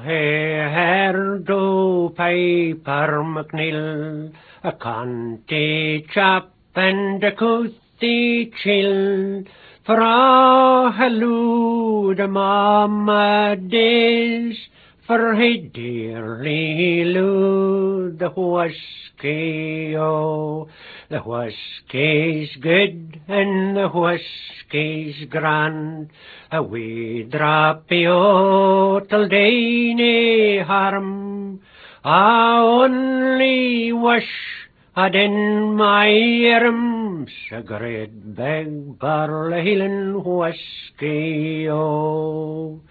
Herdo Piper McNeil, a canty chap and a coothy chill, for a halloo the mamma days, for he dearly loo the whiskey, oh. The whiskey's good and the whiskey's grand, a wee drappy o' till day nae harm. I only wish I'd in my arms a great big barley Highland whiskey, oh.